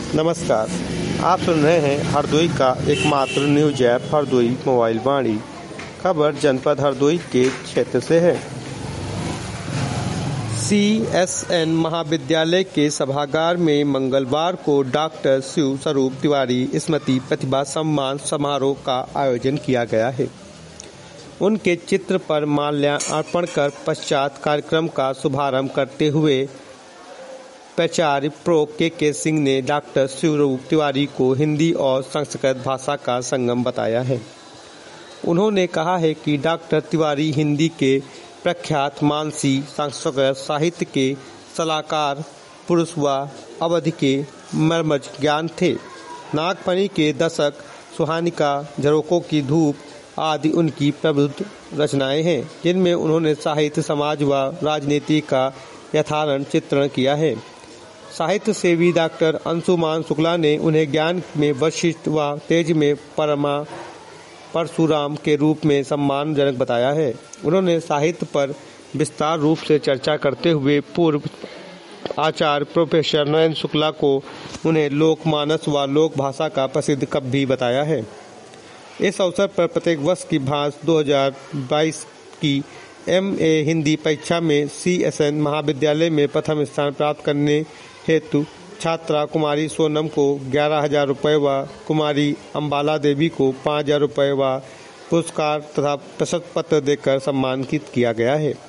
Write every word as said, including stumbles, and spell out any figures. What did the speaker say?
नमस्कार, आप सुन रहे हैं हरदोई का एकमात्र news app Hardoi mobile Vani. खबर जनपद हरदोई के क्षेत्र से है। सी एस एन महाविद्यालय के सभागार में मंगलवार को डॉक्टर शिव स्वरूप तिवारी स्मृति प्रतिभा सम्मान समारोह का आयोजन किया गया है। उनके चित्र पर माल्यार्पण कर पश्चात कार्यक्रम का शुभारंभ करते हुए प्राचार्य प्रो के के सिंह ने डॉक्टर शिवरूप तिवारी को हिंदी और संस्कृत भाषा का संगम बताया है। उन्होंने कहा है कि डॉक्टर तिवारी हिंदी के प्रख्यात मानसी संस्कृत साहित्य के सलाहकार पुरुष व अवधि के मर्मज ज्ञान थे। नागफनी के दशक, सुहानिका, झरोकों की धूप आदि उनकी प्रबुद्ध रचनाएं हैं, जिनमें उन्होंने साहित्य, समाज व राजनीति का यथार्थ चित्रण किया है। साहित्य सेवी डॉक्टर अंशुमान शुक्ला ने उन्हें ज्ञान में वशिष्ठ व तेज में परमा परशुराम के रूप में सम्मानजनक बताया है। उन्होंने साहित्य पर विस्तार रूप से चर्चा करते हुए पूर्व आचार्य प्रोफेसर नरेंद्र शुक्ला को उन्हें लोकमानस व लोक भाषा का प्रसिद्ध कवि भी बताया है। इस अवसर पर प्रत्येक वर्ष की भांति दो हज़ार बाईस की एम ए हिंदी परीक्षा में सी एस एन महाविद्यालय में प्रथम स्थान प्राप्त करने हेतु छात्रा कुमारी सोनम को ग्यारह हजार रुपये व कुमारी अम्बाला देवी को पाँच हजार रुपये व पुरस्कार तथा प्रशस्ति पत्र देकर सम्मानित किया गया है।